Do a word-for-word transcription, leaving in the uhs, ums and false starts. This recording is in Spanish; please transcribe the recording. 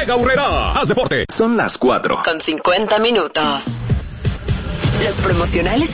Llega Urrera. Haz deporte. Son las cuatro. Con cincuenta minutos. Los promocionales